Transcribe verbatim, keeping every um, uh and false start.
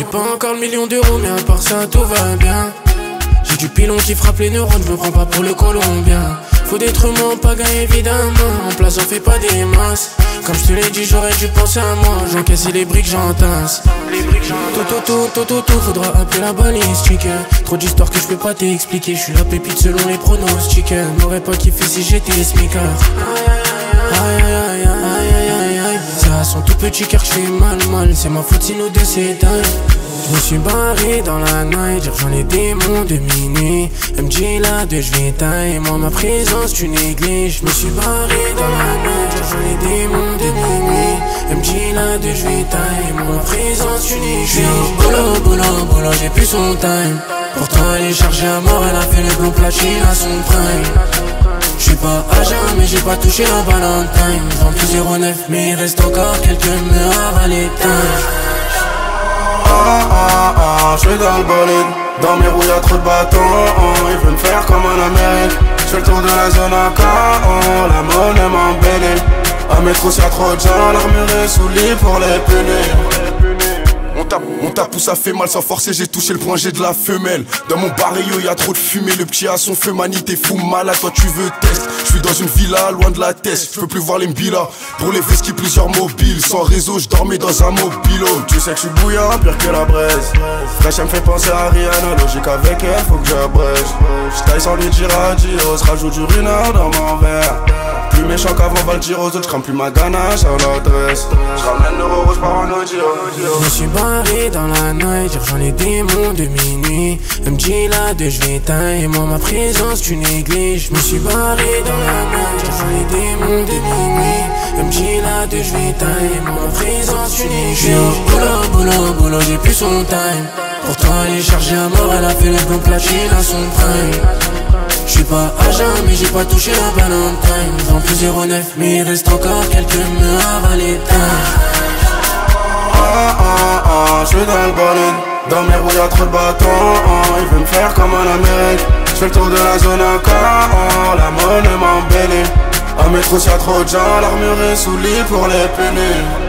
pas encore le million d'euros, mais à part ça tout va bien. J'ai du pilon qui frappe les neurones, je me prends pas pour le Colombien. Faut d'être humain, pas gagner évidemment. En place on fait pas des masses. Comme je te l'ai dit, j'aurais dû penser à moi. J'encaisse les briques, j'entasse. Tout, tout, tout, tout, tout, tout, faudra appeler la balistique. Trop d'histoires que je peux pas t'expliquer. Je suis la pépite selon les pronostics. M'aurais pas kiffé si j'étais smicard. Aïe aïe aïe aïe aïe aïe aïe. C'est à son tout petit cœur que je fais mal mal. C'est ma faute si nos deux s'éteignent. Je me suis barré dans la night, j'ai rejoint les démons de minuit. Elle me dit là de je vais tailler, moi ma présence tu négliges. Je me suis barré dans la night, j'ai rejoint les démons de minuit. Elle me dit là de je vais tailler, moi ma présence tu négliges. J'suis au boulot, boulot, boulot, j'ai plus son time. Pourtant elle est chargée à mort, elle a fait le blond platine à son prime. J'suis pas à jeun mais j'ai pas touché un Valentine. J'vends plus zéro neuf mais il reste encore quelques meurs à l'étage. Ah ah ah, j'suis dans le bolide. Dans mes roues y'a trop de bâtons. Ils veulent me faire comme en Amérique. J'fais le tour de la zone à Caen. La monnaie m'embellit. À métro s'il y a trop de gens, l'armure est sous lit pour les punir. On tape, on tape où ça fait mal sans forcer, j'ai touché le point G de la femelle. Dans mon barrio y'a trop de fumée, le petit a son feu, mani t'es fou malade, toi tu veux test. J'suis dans une villa, loin de la test, j'peux plus voir les mbilas. Pour les vesquis plusieurs mobiles, sans réseau j'dormais dans un mobilo. Tu sais que j'suis bouillant, pire que la braise. Fraîche elle me fait penser à Rihanna, logique avec elle, faut que j'abrège. J'taille sans lui dire adios, rajoute du runner dans mon verre. Plus méchant qu'avant va le dire aux autres, j'crame plus ma ganache à l'adresse. J'ramène l'euro rouge par un audio. Je me suis barré dans la night, j'ai rejoint les démons de minuit. Elle me dit là de je vais tailler, moi ma présence tu négliges. Je me suis barré dans la night, j'ai rejoint les démons de minuit. Elle me dit là de je vais tailler, moi ma présence tu négliges. J'suis au boulot, boulot, boulot, j'ai plus son time. Pourtant elle est chargée à mort, elle a fait le blond platine à son prime. J'suis pas à jeun mais j'ai pas touché un Valentine. J'vends plus zéro neuf mais il reste encore quelques meurs à l'étage. Ah ah ah, j'suis dans le bolide. Dans mes roues y'a trop de bâtons. Ils veulent me faire comme en Amérique. J'fais le tour de la zone à Caen. La monnaie m'embellit. À métro s'il y a trop de gens, l'armure est sous lit pour les punir.